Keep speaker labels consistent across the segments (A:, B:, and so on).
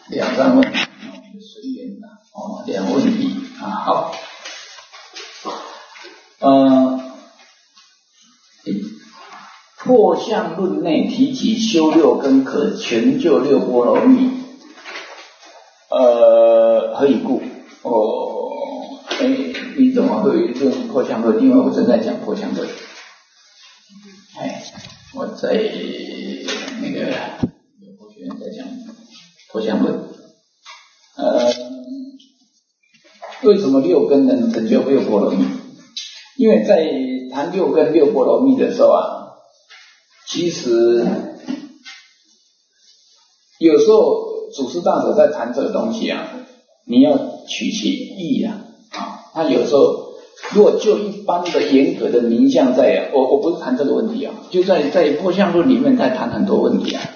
A: 两三问，随缘的两问题啊。好，破相论内提及修六根可全就六波罗蜜，何以故？你怎么会用破相论？因为我正在讲破相论。我在那个有学员在讲破相论。为什么六根能成就六波罗蜜？因为在谈六根六波罗蜜的时候啊，其实有时候祖师大德在谈这个东西啊，你要取其意啊。他有时候如果就一般的严格的名相在我不是谈这个问题啊，就在破相论里面在谈很多问题啊。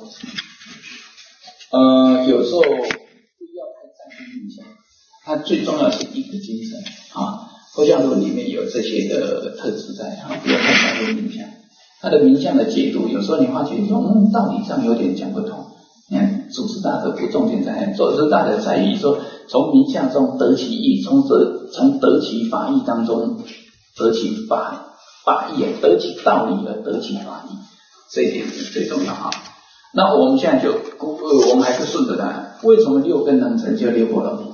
A: 有时候不要太在意名相，它最重要是一个精神啊。破相论里面有这些的特质在啊，不要太在意名相。它的名相的解读，有时候你发觉说道理上有点讲不通。你看祖师大德不重点在祖师大德在于说从名相中得其意，从得其法义当中得其法义，得其道理而得其法义，这一点是最重要啊。那我们现在就我们还是顺着它，为什么六根能成就六波罗蜜？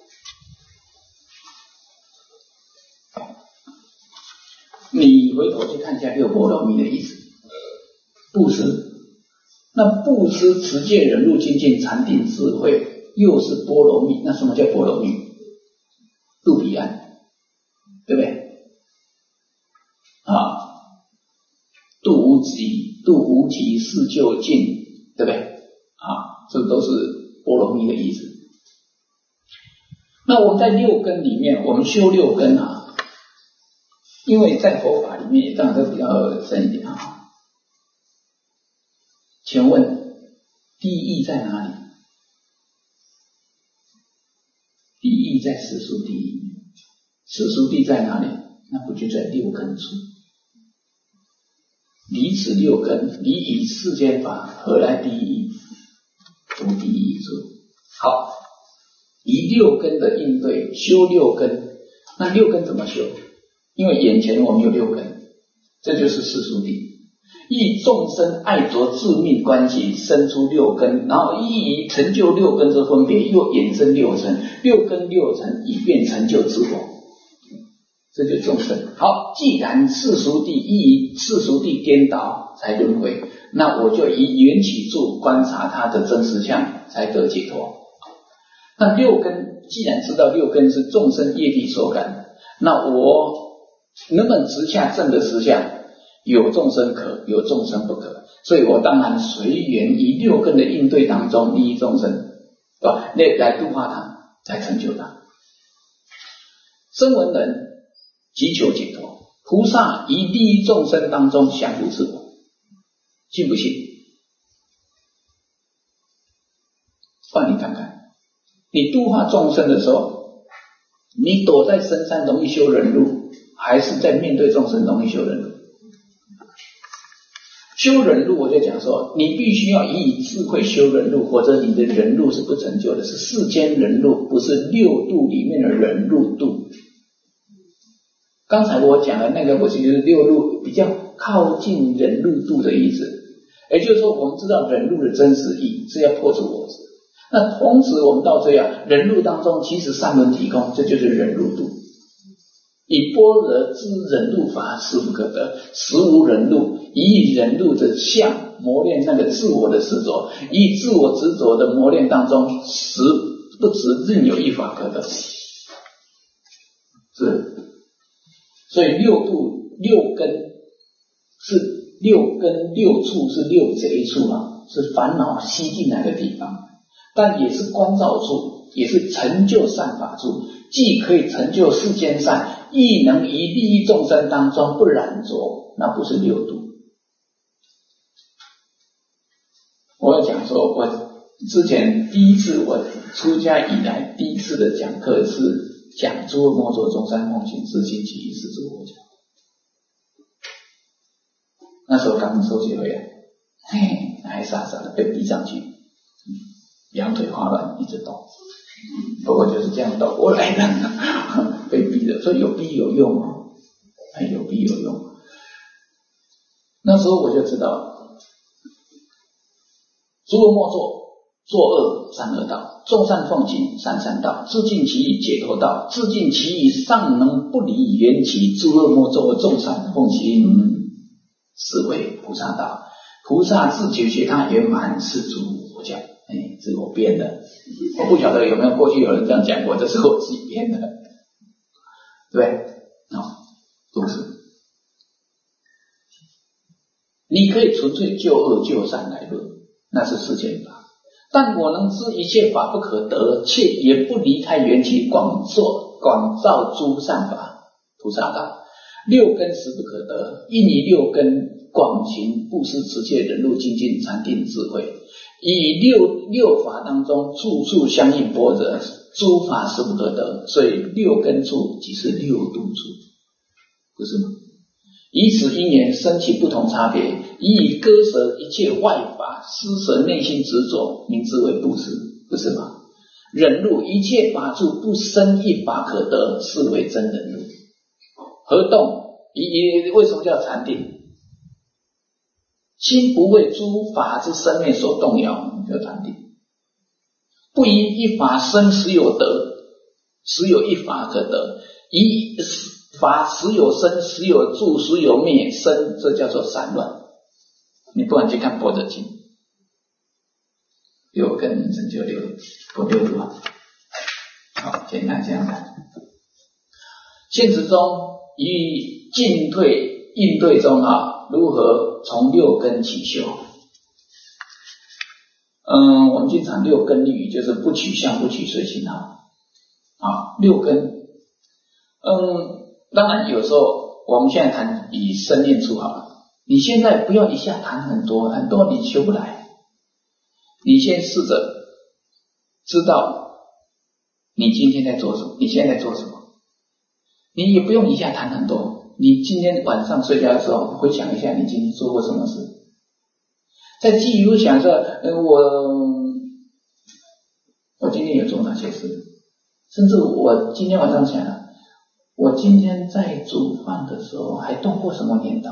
A: 你回头去看一下六波罗蜜的意思，布施。那布施、持戒、忍辱、精进、禅定、智慧，又是波罗蜜。那什么叫波罗蜜？渡彼岸，对不对？渡无极，誓就近，对不对？这都是波罗蜜的意思。那我们在六根里面，我们修六根啊，因为在佛法里面也当然都比较深一点啊。请问第一义在哪里？第一义在世俗谛里面。世俗谛在哪里？那不就在六根处？离此六根，离以世间法，何来第一义？无第一义处。好，以六根的应对修六根，那六根怎么修？因为眼前我们有六根，这就是世俗谛。依众生爱着自命关系生出六根，然后依于成就六根之分别，又衍生六尘，六根六尘以便成就自我，这就众生。好，既然世俗谛依于世俗谛颠倒才轮回，那我就以缘起处观察它的真实相，才得解脱。那六根既然知道六根是众生业力所感，那我能不能直下正的实相？有众生可，有众生不可，所以我当然随缘于六根的应对当中利益众生，对吧？来度化他，来成就他。声闻人急求解脱，菩萨于利益众生当中降伏自我，信不信？换你看看，你度化众生的时候，你躲在深山容易修忍辱，还是在面对众生容易修忍辱？修忍辱，我就讲说，你必须要以智慧修忍辱，否则你的忍辱是不成就的，是世间忍辱，不是六度里面的忍辱度。刚才我讲的那个，我其实是六度比较靠近忍辱度的意思，也就是说，我们知道忍辱的真实意是要破除我执。那同时，我们到这样忍辱当中，其实三轮提供，这就是忍辱度。以般若之忍辱法，实不可得，实无忍辱。以忍辱的相磨练那个自我的执着，以自我执着的磨练当中，实不知任有一法可得。是，所以六度六根是六根六处，是六贼处啊，是烦恼吸进来的地方，但也是观照处，也是成就善法处，既可以成就世间善，亦能于利益众生当中不染着，那不是六度。我要讲说，我之前第一次我出家以来第一次的讲课是讲诸恶莫作，众善奉行，自信其意，是诸佛讲。那时候刚收学回来，还傻傻的被逼上去， 两腿发软，一直抖。不过就是这样抖过来的，被逼的，所以有逼有用哦，有逼有用。那时候我就知道，诸恶莫作，作恶三恶道，众善奉行三善道，自尽其意解脱道，自尽其意尚能不离缘起，诸恶莫作，众善奉行，是为菩萨道。菩萨自觉觉他圆满是诸佛教。这是我编的，我不晓得有没有过去有人这样讲过，这是我自己编的，对不对？都是。你可以纯粹就恶就善来论，那是世间法。但我能知一切法不可得，且也不离开缘起，广造诸善法，菩萨道。六根实不可得，因以六根广行布施持戒忍辱精进禅定智慧，以六法当中处处相应般若，诸法实不可得，所以六根处即是六度处，不是吗？以此因缘生起不同差别，以割舍一切外法，施舍内心执着，名之为布施，不是吗？忍辱一切法处不生一法可得，是为真忍辱。何动？为什么叫禅定？心不为诸法之生灭所动摇，叫禅定。不以一法生实有得，实有一法可得；以法实有生，实有住，实有灭生，这叫做散乱。你不然去看《般若经》，六根成就六度啊。好，简单这样看。现实中以进退应对中如何从六根起修？我们经常六根律，就是不取相不取随心六根。当然有时候我们现在谈以身念处好了，你现在不要一下谈很多你修不来，你先试着知道你今天在做什么，你现在在做什么，你也不用一下谈很多，你今天晚上睡觉的时候回想一下你今天做过什么事，再继续想说我今天有做哪些事，甚至我今天晚上想了，我今天在煮饭的时候还动过什么念头，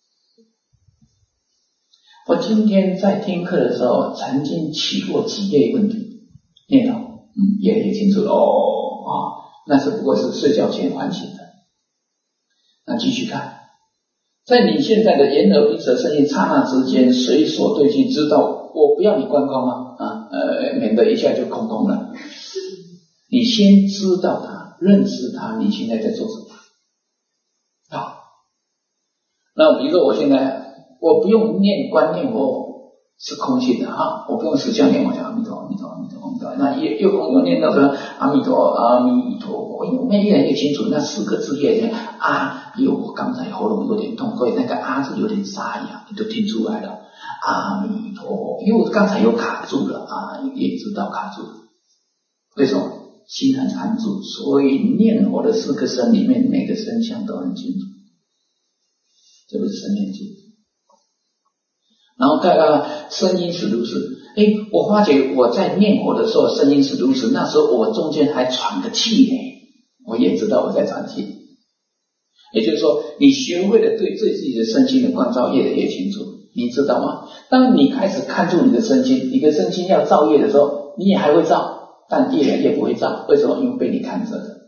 A: 我今天在听课的时候曾经起过几类问题念头，也清楚了那是不过是睡觉前唤醒的。那继续看，在你现在的眼耳鼻舌身意刹那之间，随所对境知道，我不要你观空免得一下就空了。你先知道它，认识它，你现在在做什么？好，那比如说我现在我不用念观念佛是空性的我不用实相念，我讲阿弥陀阿弥陀阿弥陀阿弥陀，那又念到什么阿弥陀阿弥陀佛，我们越来越清楚那四个字越来越我刚才喉咙有点痛，所以那个字有点沙哑，你都听出来了。阿弥陀佛，因为我刚才有卡住了也知道卡住了。为什么？心很安住，所以念佛的四个声里面每个声相都很清楚，这不是声念处。然后看看声音是如此，我发觉我在念佛的时候声音是如此，那时候我中间还喘个气我也知道我在喘气。也就是说你学会了对自己的身心的关照越来越清楚，你知道吗？当你开始看住你的身心，你的身心要造业的时候，你也还会造，但越来越不会造。为什么？因为被你看着的。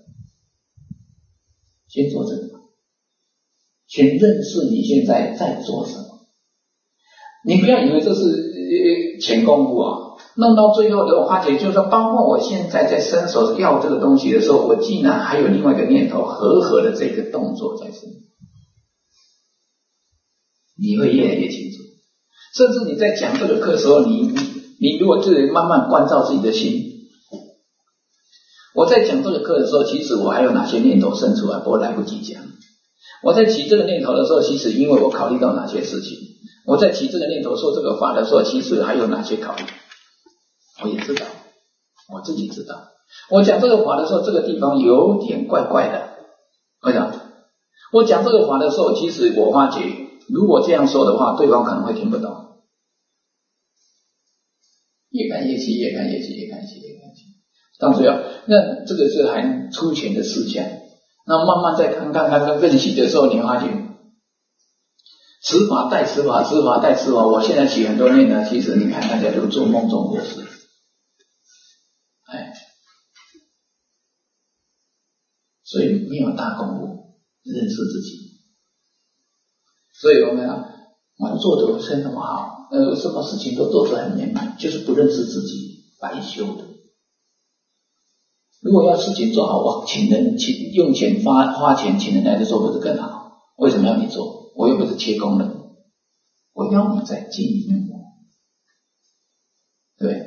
A: 先做这个，先认识你现在在做什么。你不要以为这是前功夫弄到最后的我发觉，就是说包括我现在在伸手要这个东西的时候，我竟然还有另外一个念头合的这个动作在身，你会越来越清楚。甚至你在讲这个课的时候，你如果自己慢慢关照自己的心，我在讲这个课的时候，其实我还有哪些念头生出来，不过来不及讲。我在起这个念头的时候，其实因为我考虑到哪些事情，我在起这个念头说这个法的时候，其实还有哪些考虑，我也知道，我自己知道。我讲这个法的时候，这个地方有点怪怪的，为什么？我讲这个法的时候，其实我发觉如果这样说的话，对方可能会听不懂。 越看越细，越看越细，越看越细，越看越细。到最后，那这个是还粗浅的思想。那慢慢再看更细的时候，你会发现，此法带此法，此法带此法。我现在起很多念呢，其实你看大家都做梦中过事，所以没有大功夫认识自己。所以我们做得真那么好，什么事情都做得很圆满，就是不认识自己，白修的。如果要事情做好，我用钱花钱请人来做，不是更好？为什么要你做？我又不是切工人，我要你在经营我，对。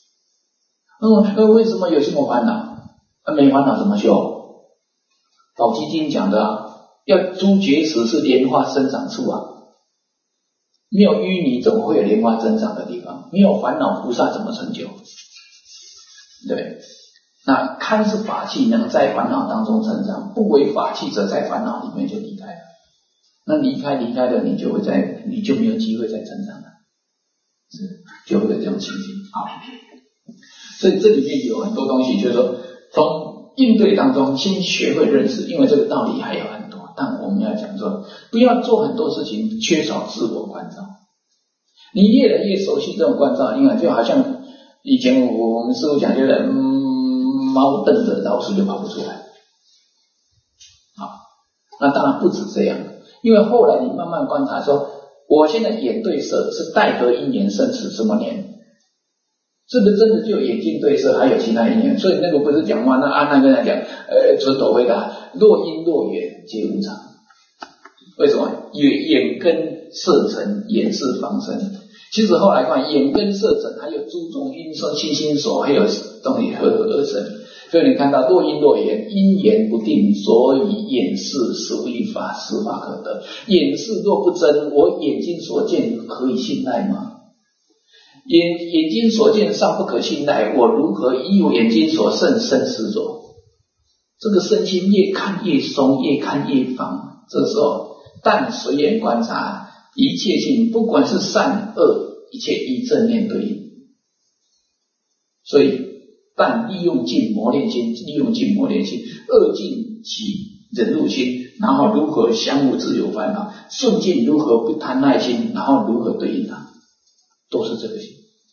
A: 为什么有这么烦恼？没烦恼怎么修？宝积经讲的要诸觉识是莲花生长处啊。没有淤泥怎么会有莲花增长的地方？没有烦恼菩萨怎么成就？对。那堪是法器，能在烦恼当中成长；不为法器，则在烦恼里面就离开了。那离开了，你就没有机会再成长了，就会有这种情形。好，所以这里面有很多东西，就是说从应对当中先学会认识，因为这个道理还有很多。但我们要讲说，不要做很多事情缺少自我关照。你越来越熟悉这种关照，因为就好像以前我们师父讲，就是猫瞪着老鼠就跑不出来。好，那当然不止这样，因为后来你慢慢观察说，我现在眼对色是待得因缘生死什么年？是不是真的就眼睛对色，还有其他因缘？所以那个不是讲话，那个讲准斗回答，若因若缘皆无常。为什么？因为眼根色尘，眼是方生。其实后来看，眼根色尘还有诸种因色、心心所，还有东西合而生。所以你看到若因若缘，因缘不定，所以眼识实为法，实法可得。眼识若不真，我眼睛所见可以信赖吗？眼睛所见尚不可信赖，我如何依我眼睛所胜生死着？这个身心越看越松，越看越放。这时候，但随缘观察，一切性不管是善恶，一切依正念对应。所以但利用尽磨练心，利用尽磨练心，恶尽起忍辱心，然后如何相互自由烦恼，顺境如何不贪爱心，然后如何对应它，都是这个心，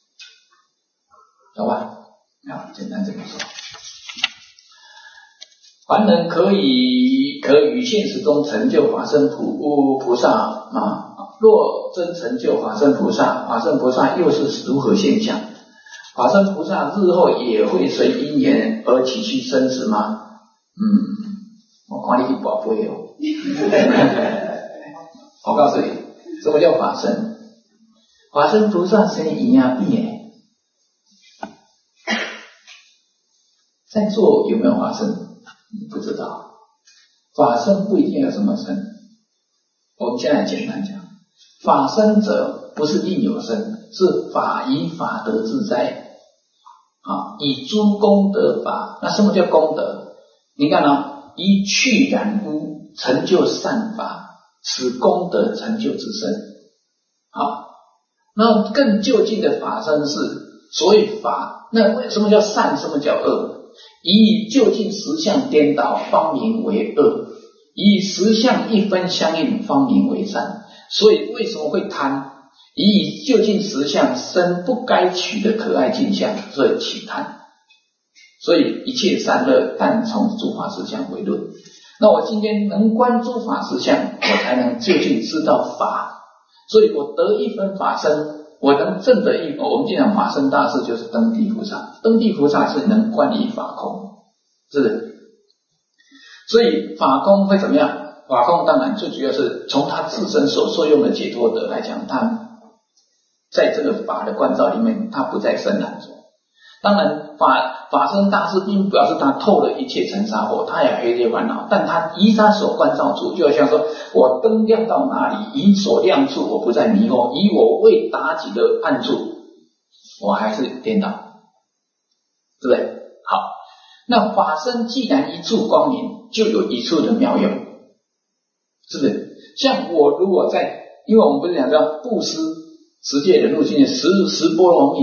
A: 好吧？好，简单这么说。凡人可于现实中成就法身菩萨啊，若真成就法身菩萨，法身菩萨又是如何现象？法身菩萨日后也会随因缘而起去生死吗？我看你去宝贝哦。我告诉你，什么叫法身？法身菩萨生一样变。在座有没有法身？不知道。法身不一定有什么身。我们现在简单讲，法身者不是另有身，是法以法得自在。以诸功德法。那什么叫功德？你看以去染污成就善法，使功德成就自身。好，那更就近的法身是所谓法。那为什么叫善？什么叫恶？以就近实相颠倒，方名为恶；以实相一分相应，方名为善。所以为什么会贪？以就近实相生不该取的可爱镜像，所以起贪。所以一切善恶，但从诸法实相为论。那我今天能观诸法实相，我才能就近知道法。所以我得一分法身，我能证得一分。我们经常法身大士就是登地菩萨，登地菩萨是能观一法空，是不是？所以法空会怎么样？法空当然最主要是从他自身所受用的解脱德来讲，他在这个法的观照里面，他不再生染着。当然法身大士并不表示他透了一切尘沙火，他也有一些烦恼，但他依他所观照处，就好像说我灯亮到哪里，以所亮处我不再迷惑，以我未达己的暗处我还是颠倒，对不对？好，那法身既然一处光明，就有一处的妙用，是不是？像我如果在，因为我们不是讲到布施十界忍辱境界十波罗蜜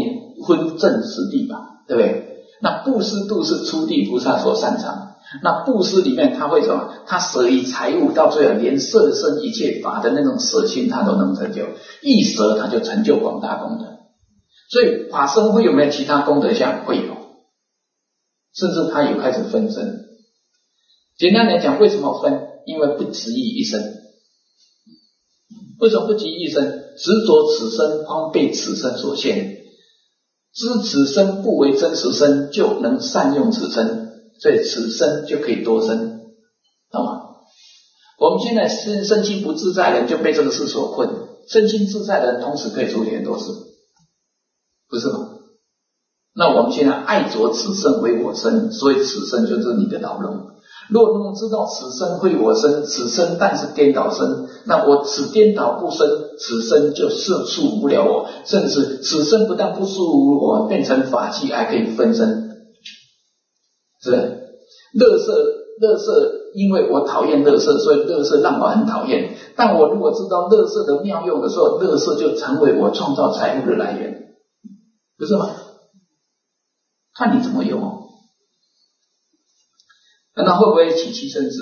A: 分正实地吧，对不对？那布施度是初地菩萨所擅长，那布施里面他会什么？他舍于财物，到最后连摄身一切法的那种舍心他都能成就，一舍他就成就广大功德。所以法身会有没有其他功德相？会有，甚至他也开始分身。简单来讲，为什么分？因为不执意一生。为什么不执意一生？执着此身方被此身所限，知此身不为真实身，就能善用此身，所以此身就可以多生，懂吗？我们现在身心不自在的人就被这个事所困，身心自在的人同时可以处理很多事，不是吗？那我们现在爱着此身为我身，所以此身就是你的牢笼。若能知道此身非我身，此身但是颠倒身，那我此颠倒不生，此身就束不了我，甚至此身不但不束缚我，变成法器还可以分身，是不是？垃圾，因为我讨厌垃圾，所以垃圾让我很讨厌。但我如果知道垃圾的妙用的时候，垃圾就成为我创造财富的来源，不是吗？看你怎么用哦。那会不会起七生子？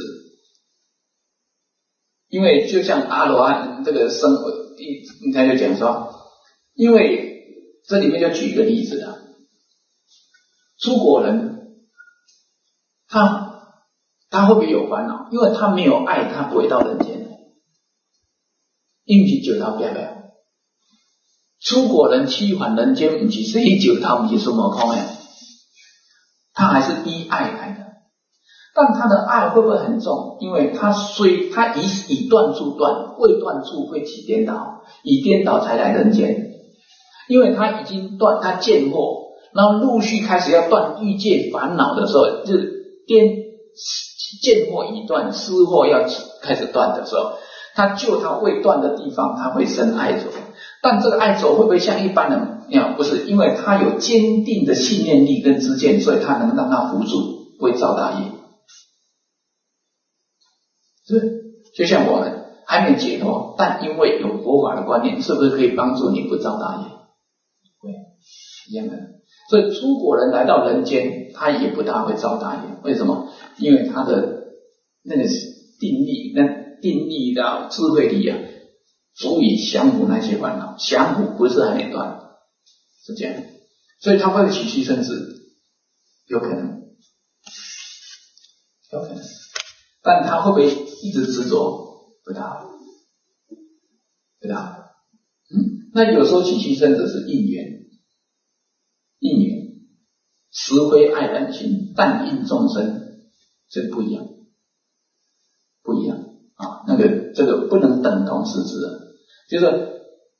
A: 因为就像阿罗汉这个生活，他就讲说，因为这里面就举一个例子啊，出国人他会不会有烦恼？因为他没有爱，他不会到人间。因为九套表表，出国人驱返人间，不是谁九套，不是什么空呀，他还是依爱来的。但他的爱会不会很重？因为他以断助断，未断助会起颠倒，以颠倒才来人间。因为他已经断，他见惑，然后陆续开始要断欲界烦恼的时候，就是见惑已断，思惑要开始断的时候，他就他未断的地方，他会生爱着。但这个爱着会不会像一般人一样？不是，因为他有坚定的信念力跟知见，所以他能让他扶助，不会造大业。是不是？就像我们还没解脱，但因为有佛法的观念，是不是可以帮助你不造大业？对，一样的。所以出国人来到人间，他也不大会造大业。为什么？因为他的那个定力的智慧力啊，足以降伏那些烦恼。降伏不是还没断，是这样。所以他会起七生子，有可能，有可能。但他会不会一直执着？不大，不大。那有时候起七生子是应缘，实非爱人心，但应众生，这不一样，不一样啊。这个不能等同视之的，就是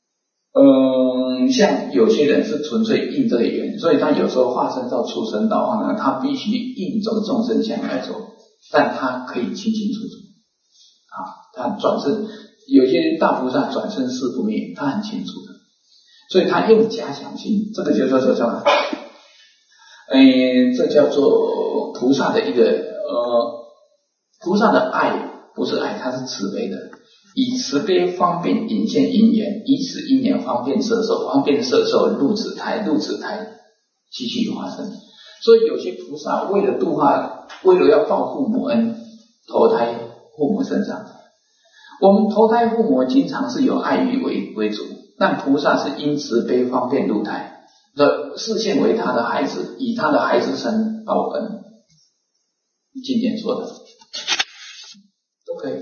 A: 像有些人是纯粹应这个缘，所以他有时候化身到畜生道呢，他必须应这个众生相来做。但他可以清清楚楚啊，他转身，有些大菩萨转身誓不灭，他很清楚的，所以他用假想心，这个就叫做什么？这叫做菩萨的一个菩萨的爱不是爱，他是慈悲的，以慈悲方便引现因缘，以此因缘方便摄受，方便摄受入此胎，继续化身。所以有些菩萨为了度化，为了要报父母恩，投胎父母身上。我们投胎父母经常是有爱欲为主，但菩萨是因慈悲方便入胎，视现为他的孩子，以他的孩子身报恩。经典说的都可以。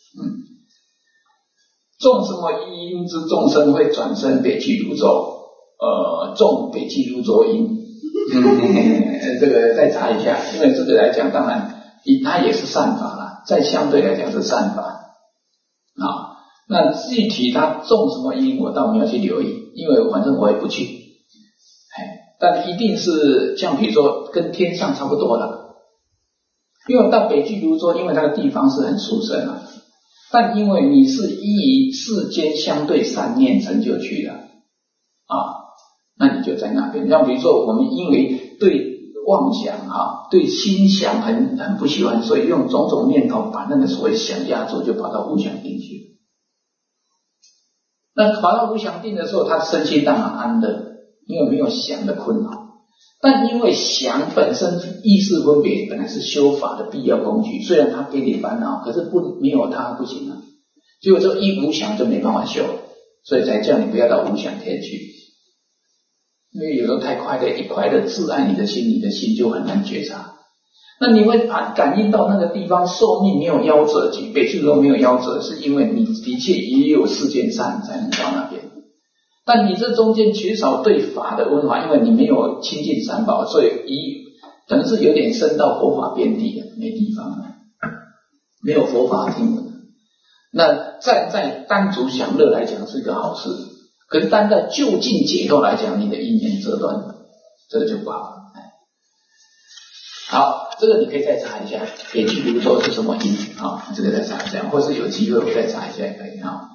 A: 众什么因之众生会转生北俱泸州？众北俱泸州因。这个再查一下，因为这个来讲，当然它也是善法啦，在相对来讲是善法啊。那具体它种什么因，我倒没有去留意，因为反正我也不去。但一定是像比如说跟天上差不多了，因为到北俱泸州，因为它的地方是很殊胜啊，但因为你是依于世间相对善念成就去的啊。那你就在那边，像比如说我们因为对妄想啊，对心想很不喜欢，所以用种种念头把那个所谓想压住，就跑到无想定去。那跑到无想定的时候，他身心当然安乐， 因为没有想的困扰。但因为想本身意识分别本来是修法的必要工具，虽然它给你烦恼，可是没有它不行啊。结果这一无想就没办法修，所以才叫你不要到无想天去。因为有时候太快乐，一快乐自爱你的心就很难觉察。那你会感应到那个地方寿命没有夭折，几辈子都没有夭折，是因为你的确也有世间善才能到那边。但你这中间缺少对法的温华，因为你没有亲近三宝，所以可能是有点升到佛法边地了，没地方了，没有佛法听闻。那站在单独享乐来讲是个好事，可是单在就近解脱来讲，你的因缘折断了，这个就不好。好，这个你可以再查一下，可以去比如说是什么因啊，这个再查一下，或是有机会我再查一下也可以啊。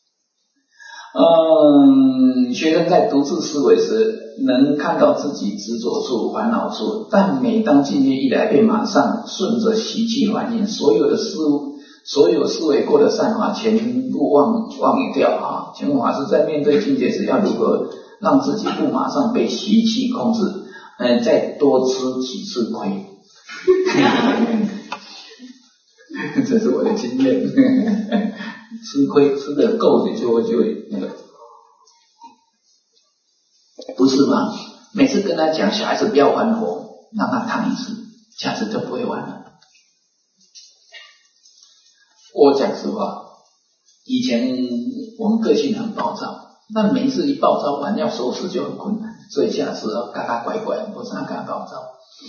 A: 学生在独自思维时，能看到自己执着处、烦恼处，但每当境界一来，便马上顺着习气反应，所有思维过的善法全部忘掉啊！请问法师在面对境界时，要如何让自己不马上被习气控制？再多吃几次亏，这是我的经验。吃亏吃得够，你就会那个，不是吗？每次跟他讲小孩子不要玩火，让他烫一次，下次就不会玩了。我讲实话，以前我们个性很暴躁，但每一次一暴躁完要收拾就很困难，所以下次要嘎嘎乖乖，不是他嘎暴躁。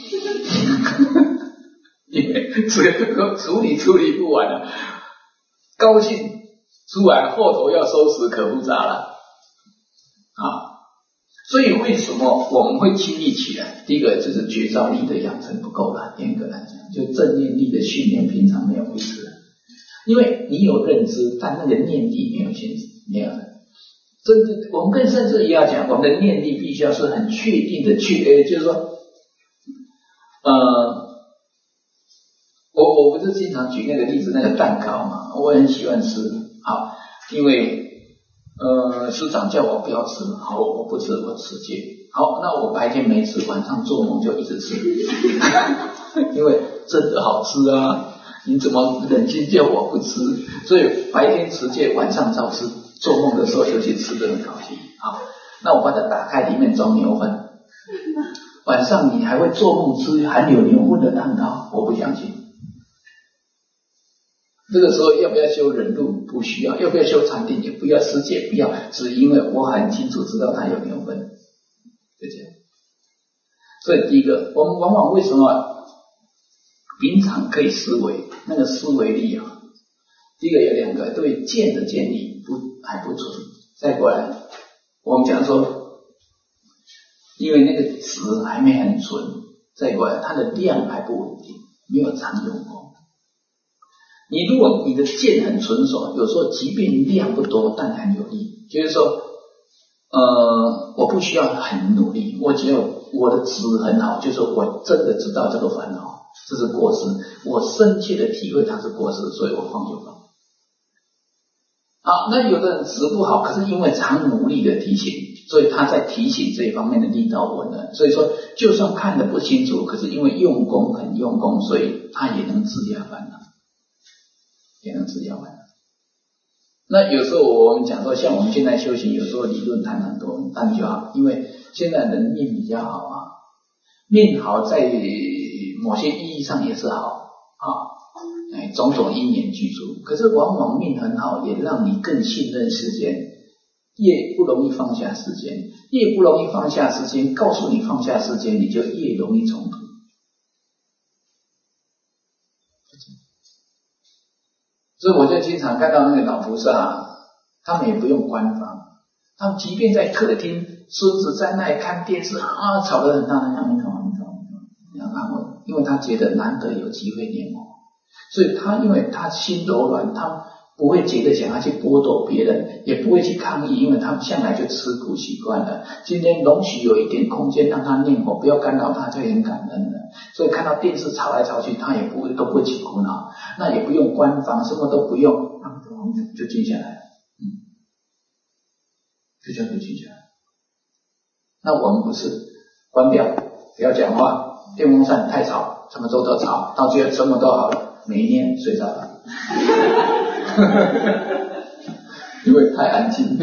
A: 因为这个处理不完了，高兴出来后头要收拾可复杂了啊！所以为什么我们会轻易起来？第一个就是觉照力的养成不够了，严格来讲，就正念力的训练平常没有维持，因为你有认知，但那个念力没有限制，没有了。我们更甚至也要讲，我们的念力必须要是很确定的就是说，我不是经常举那个例子，那个蛋糕嘛，我很喜欢吃，好，因为师长叫我不要吃，好，我不吃，我持戒。好，那我白天没吃，晚上做梦就一直吃，因为真的好吃啊！你怎么忍心叫我不吃？所以白天持戒，晚上照吃，做梦的时候就去吃，得很高兴。好，那我把它打开，里面装牛粪，晚上你还会做梦吃含有牛粪的蛋糕？我不相信。这个时候要不要修忍辱？不需要。要不要修禅定？也不要。持戒不要，只因为我很清楚知道它有牛粪，就这样。所以第一个，我们往往为什么平常可以思维，那个思维力啊，第一个有两个，对见的见力还不纯。再过来，我们讲说，因为那个值还没很纯，再过来它的量还不稳定，没有常用功。你如果你的见很纯熟，有时候即便量不多，但很有力。就是说，我不需要很努力，我只有我的知很好，就是我真的知道这个烦恼，这是过失，我深切的体会它是过失，所以我放就放。好，那有的人知不好，可是因为常努力的提醒，所以他在提醒这一方面的力道稳了。所以说，就算看得不清楚，可是因为用功很用功，所以他也能自压烦恼。也能治疗完了。那有时候我们讲说，像我们现在修行，有时候理论谈很多，但就好，因为现在人命比较好啊，命好在某些意义上也是好啊，种种因缘具足。可是往往命很好，也让你更信任时间，越不容易放下时间，越不容易放下时间，告诉你放下时间，你就越容易冲突。所以我就经常看到那个老菩萨，他们也不用官方，他们即便在客厅，孙子在那里看电视啊，吵得很大，然后因为他觉得难得有机会念佛，所以他因为他心柔软，他不会觉得想要去剥夺别人，也不会去抗议，因为他们向来就吃苦习惯了。今天容许有一点空间让他念佛，不要干扰他，就很感恩了。所以看到电视吵来吵去，他也都不会起苦恼，那也不用官方，什么都不用，就静下来了，就这样就静下来。 那我们不是，关掉，不要讲话，电风扇太吵，什么都吵，到最后什么都好了，每一天睡着了，因为太安静。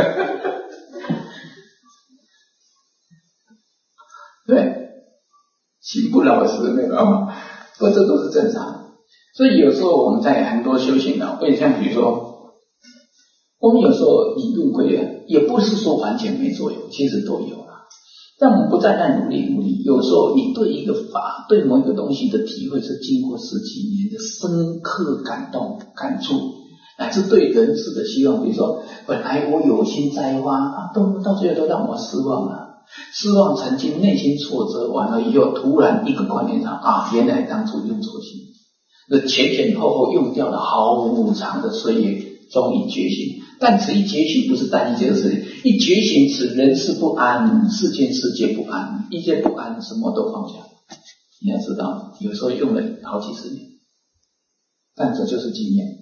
A: 对，心不老实没办法，不过这都是正常。所以有时候我们在很多修行呢，会像比如说，我们有时候理论归论，也不是说完全没作用，其实都有啦。但我们不再努力，有时候你对一个法，对某一个东西的体会是经过十几年的深刻感动、感触，乃至对人事的希望，比如说本来我有心栽花到最后都让我失望了。失望曾经内心挫折完了以后，突然一个观念上原来当初用错心，那前后用掉了好长的岁月，终于觉醒。但此一觉醒不是单一件事情，一觉醒此人事不安，世界不安，一切不安，什么都放下。你要知道，有时候用了好几十年，但这就是经验，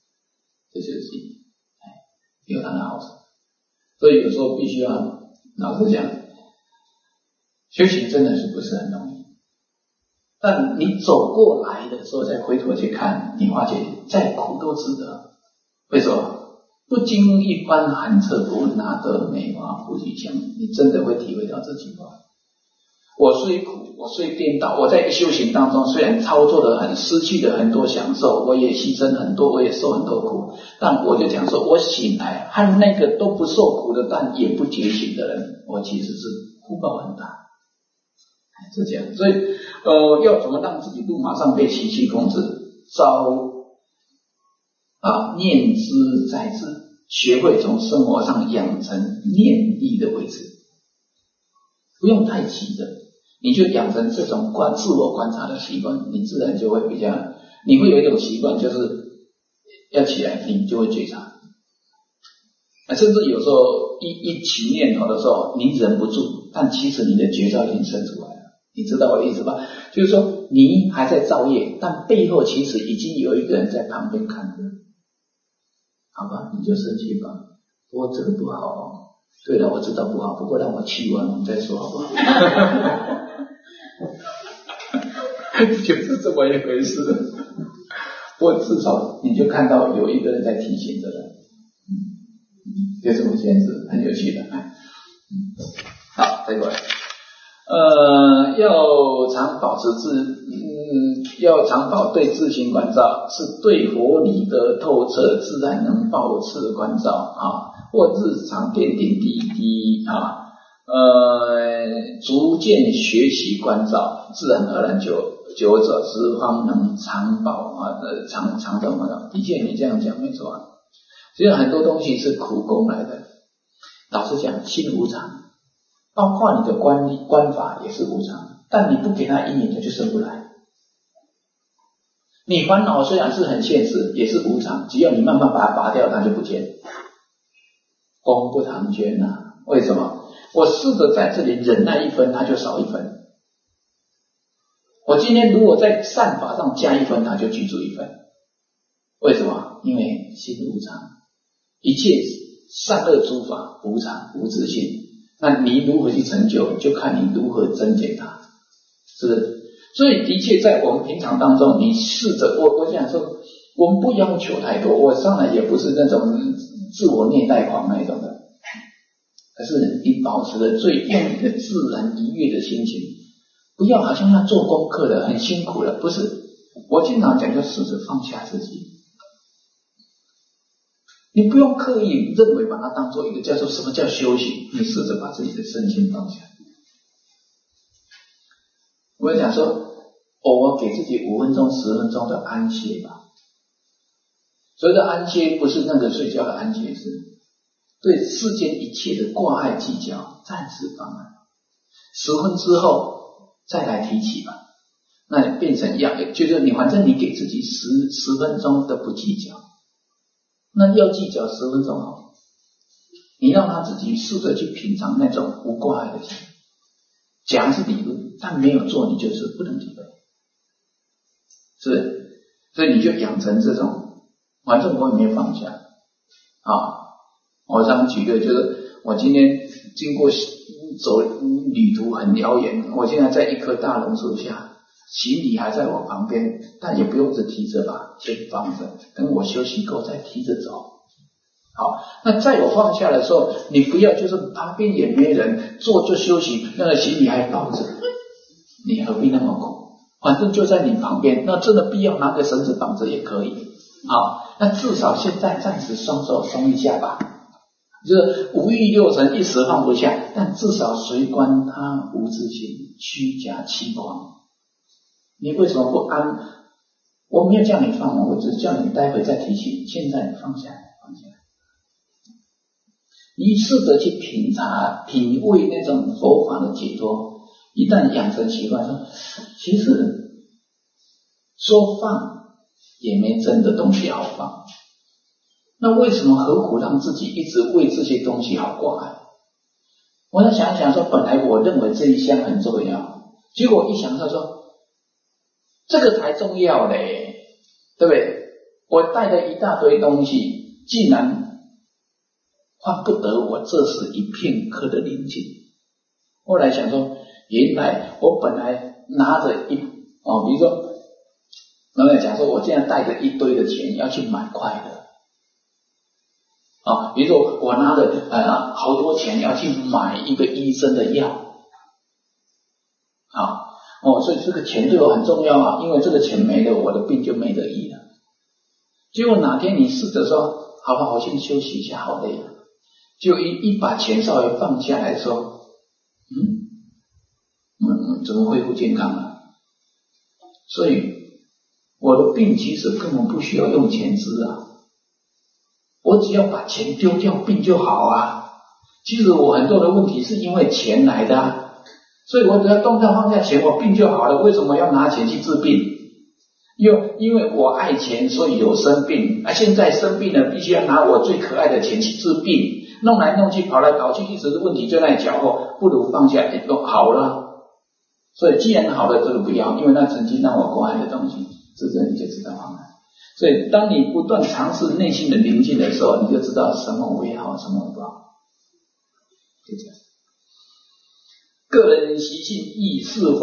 A: 有它的好处。所以有时候必须要老实讲，修行真的是不是很容易，但你走过来的时候再回头去看，你发觉再苦都值得。为什么？不经一番寒彻骨，哪得梅花扑鼻香？你真的会体会到这句话。我虽苦，我虽颠倒，我在修行当中虽然操作得很，失去了很多享受，我也牺牲很多，我也受很多苦，但我就讲说，我醒来和那个都不受苦的但也不觉醒的人，我其实是福报很大。是这样，所以要怎么让自己不马上被习气控制？念之在之，学会从生活上养成念力的位置，不用太急的，你就养成这种自我观察的习惯，你自然就会比较，你会有一种习惯，就是要起来你就会觉察，甚至有时候一起念头的时候你忍不住，但其实你的觉照已经生出来了，你知道我的意思吧？就是说你还在造业，但背后其实已经有一个人在旁边看着，好吧，你就生气吧，不过这个不好对了，我知道不好，不过让我气完我们再说好不好？就是这么一回事。不过至少你就看到有一个人在提醒着人，有这种现实很有趣的。好，再过来，要常保持要常保对自性关照，是对佛理的透彻，自然能保持关照或日常点点滴滴逐渐学习关照，自然而然久者之方能常保常照关照。的确，你这样讲没错其实很多东西是苦功来的。老实讲，心无常，包括你的观法也是无常，但你不给它因缘，它就生不来。你烦恼虽然是很现实，也是无常，只要你慢慢把它拔掉，它就不见。功不唐捐为什么？我试着在这里忍耐一分，它就少一分。我今天如果在善法上加一分，它就具足一分。为什么？因为心无常，一切善恶诸法无常无自性，那你如何去成就，就看你如何增减它，是不是？所以的确在我们平常当中，你试着我想说，我们不要求太多，我上来也不是那种自我虐待狂那一种的，可是你保持着最用力的自然愉悦的心情，不要好像要做功课了，很辛苦了，不是。我经常讲，就试着放下自己，你不用刻意认为把它当做一个叫做什么叫修行，你试着把自己的身心放下。我讲说，偶尔给自己5分钟、10分钟的安歇吧。所谓的安歇，不是那个睡觉的安歇，是对世间一切的挂碍计较暂时放下，10分之后再来提起吧。那变成一样，就是你反正你给自己10分钟的不计较，那要计较10分钟好，你让他自己试着去品尝那种无挂碍的心。讲是理论，但没有做，你就是不能体会，是不是？所以你就养成这种，反正我也没有放下我常举个，就是我今天经过走旅途很遥远，我现在在一棵大榕树下，行李还在我旁边，但也不用只提着吧，先放着，等我休息够再提着走。好，那在我放下的时候，你不要就是旁边也没人，坐就休息，那个行李还抱着，你何必那么苦？反正就在你旁边，那真的必要拿个绳子绑着也可以。好，那至少现在暂时双手松一下吧，就是五欲六尘一时放不下，但至少随观他无自性，虚假欺狂。你为什么不安？我没有叫你放，我只叫你待会再提醒，现在你放下来，放下来。你试着去品察、品味那种佛法的解脱。一旦养成习惯，说其实说放也没真的东西好放。那为什么何苦让自己一直为这些东西好挂碍？我在想想说，本来我认为这一项很重要，结果一想到说这个才重要嘞，对不对？我带了一大堆东西，竟然换不得我这时一片刻的宁静。后来想说，原来我本来拿着比如说，然后讲说，我现在带着一堆的钱要去买快乐，比如说我拿着好多钱要去买一个医生的药，所以这个钱对我很重要啊，因为这个钱没了，我的病就没得医了。结果哪天你试着说，好吧，我先休息一下，好累了，就一把钱稍微放下来说，怎么恢复健康了？所以我的病其实根本不需要用钱治啊，我只要把钱丢掉，病就好啊。其实我很多的问题是因为钱来的啊，所以我只要动掉放下钱，我病就好了。为什么要拿钱去治病？因为我爱钱，所以有生病现在生病了，必须要拿我最可爱的钱去治病，弄来弄去，跑来跑去，一直的问题就在脚后，不如放下好了。所以既然好了，这个不要，因为那曾经让我挂碍的东西，这你就知道放了。所以当你不断尝试内心的宁静的时候，你就知道什么为好，什么为不好。就这样。个人习性亦是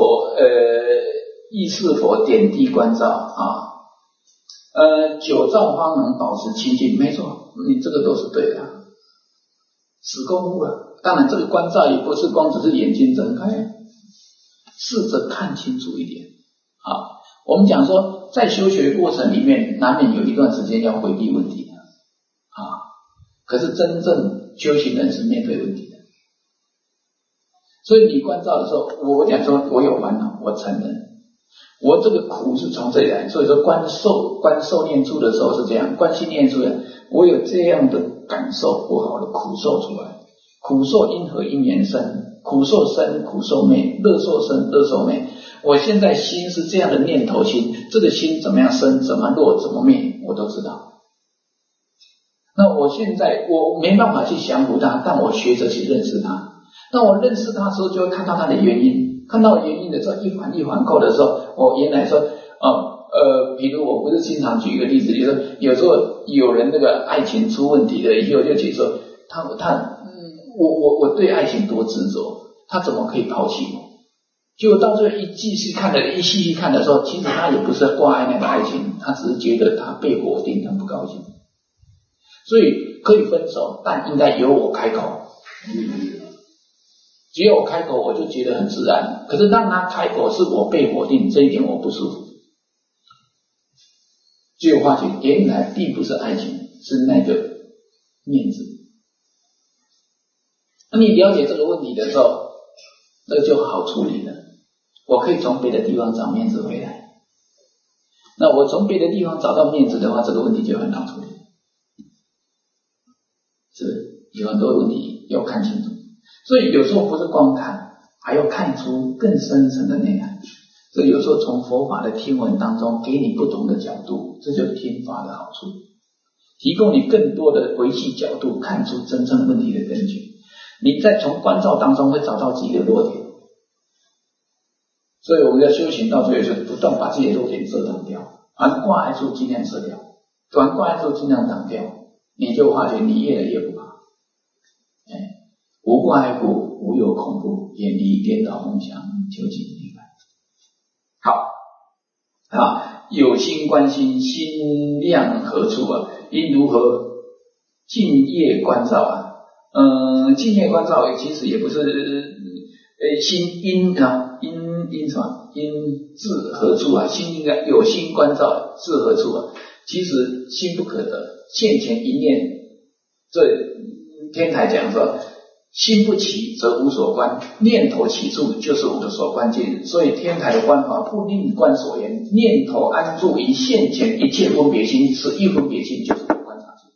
A: 否点滴关照啊？久照方能保持清净，没错，你这个都是对的，死功夫了。当然，这个关照也不是光只是眼睛睁开。试着看清楚一点我们讲说在修学过程里面难免有一段时间要回避问题的可是真正修行人是面对问题的。所以你关照的时候，我讲说我有烦恼，我承认我这个苦是从这里来。所以说观受念处的时候是这样，观心念处的我有这样的感受，不好的苦受出来。苦受因何因缘生，苦受生苦受灭，乐受生乐受灭。我现在心是这样的念头心，这个心怎么样生，怎么落，怎么灭，我都知道。那我现在我没办法去降服它，但我学着去认识它。那我认识它的时候，就会看到它的原因，看到原因的时候，一环一环扣的时候，我原来说比如我不是经常举一个例子，就是说有时候有人那个爱情出问题了以后，就觉得说我对爱情多执着，他怎么可以抛弃我？结果到最后一细细看的时候，其实他也不是挂碍那个爱情，他只是觉得他被否定，他不高兴。所以可以分手，但应该由我开口。只有我开口，我就觉得很自然。可是当他开口是我被否定，这一点我不舒服。只有发觉原来并不是爱情，是那个面子。那你了解这个问题的时候，那个就好处理了。我可以从别的地方找面子回来。那我从别的地方找到面子的话，这个问题就很好处理。是不是？有很多问题要看清楚。所以有时候不是光看，还要看出更深层的内涵。所以有时候从佛法的听闻当中给你不同的角度，这就是听法的好处，提供你更多的维系角度，看出真正问题的根据。你在从关照当中会找到自己的弱点。所以我们要修行到最后，就是不断把自己的弱点遮挡掉，凡挂碍处尽量遮掉，凡挂碍处尽量挡掉，你就发觉你越来越不怕。 无挂碍故，无有恐怖，远离颠倒梦想，究竟明白。好啊，有心观心，心量何处啊？应如何静业观照啊？静业观照其实也不是心因啊，因什么？因至何处啊？心应该有心观照，至何处啊？其实心不可得，现前一念。这天台讲说，心不起则无所观，念头起处就是我的所观境。所以天台的观法不另观所言，念头安住于现前一切分别心，是一分别心就是观察处。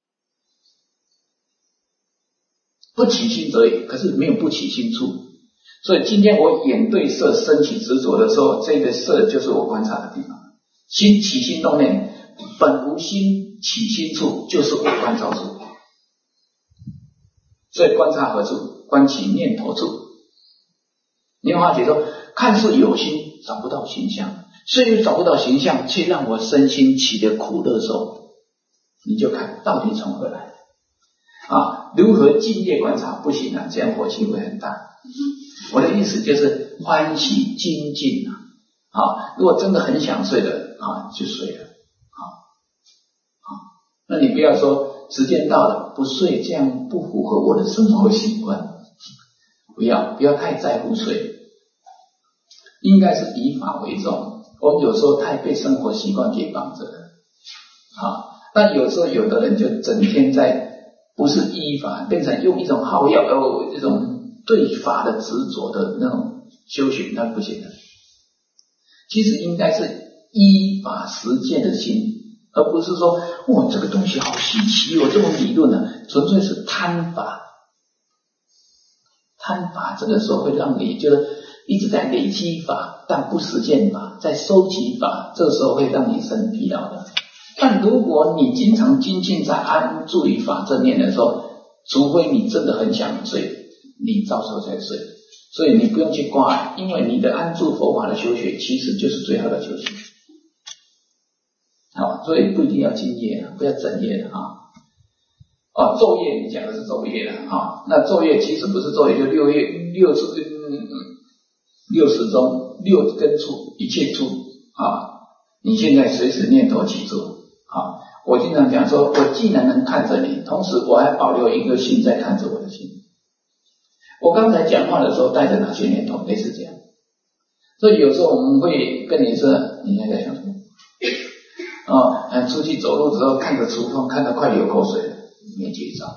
A: 不起心则已，可是没有不起心处。所以今天我眼对色升起执着的时候，这个色就是我观察的地方。心起心动念，本无心起心处，就是我观照处。所以观察何处？观其念头处。你会发觉说，看似有心找不到形象，虽然找不到形象，却让我身心起的苦乐受。你就看到底从何来啊？如何静业观察？不行啊，这样火气会很大。我的意思就是欢喜精进啊！如果真的很想睡的啊，就睡了那你不要说时间到了不睡，这样不符合我的生活习惯。不要太在乎睡，应该是以法为重。我们有时候太被生活习惯给绑着了但有时候有的人就整天在不是依法，变成用一种好药这种对法的执着的那种修行，那不行的。其实应该是依法实践的心，而不是说哇这个东西好稀奇这种理论纯粹是贪法。贪法这个时候会让你就是一直在累积法，但不实践法，在收集法，这个时候会让你生疲劳的。但如果你经常精进在安住于法正念的时候，除非你真的很想睡，你到时候才睡。所以你不用去挂，因为你的安住佛法的修学其实就是最好的修行。好，所以不一定要今夜，不要整夜昼夜你讲的是昼夜那昼夜其实不是昼夜，就60中6根处一切处你现在随时念头起处我经常讲说，我既然能看着你，同时我还保留一个心在看着我的心。我刚才讲话的时候带着哪些念头？类似这样。所以有时候我们会跟你说，你现在在想什么？出去走路的时候看着厨房，看到快流口水了，没接着，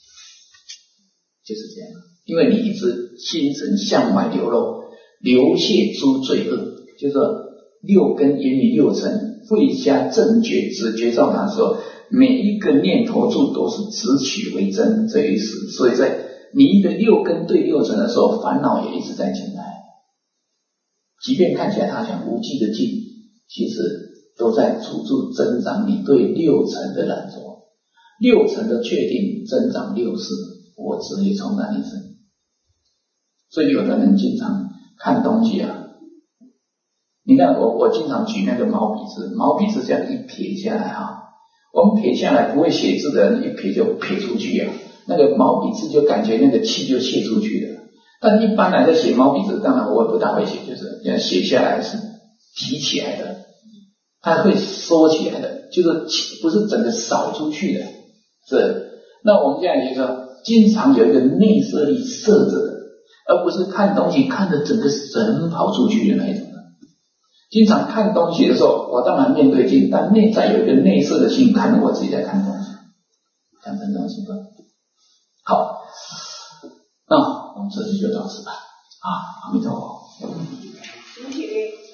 A: 就是这样。因为你一直心神向外流露，流泻诸罪恶，就是说六根言语六尘会下正觉直觉照他说，每一个念头处都是直取为真这意思。所以在你一个六根对六尘的时候，烦恼也一直在进来。即便看起来它像无际的境，其实都在处处增长你对六尘的染着。六尘的确定增长六识，我执也冲淡一生。所以有的人经常看东西你看我经常举那个毛笔字，毛笔字这样一撇下来我们撇下来不会写字的人一撇就撇出去那个毛笔字就感觉那个气就泄出去了。但一般来在写毛笔字，当然我也不大会写，就是这样写下来是提起来的，它会缩起来的，就是不是整个扫出去的。那我们这样就说，经常有一个内摄力摄着的，而不是看东西看着整个神跑出去的那一种的。经常看东西的时候，我当然面对镜，但内在有一个内摄的心看着我自己在看东西，看成东西吧。好，那我们这次就到此吧。阿弥陀佛。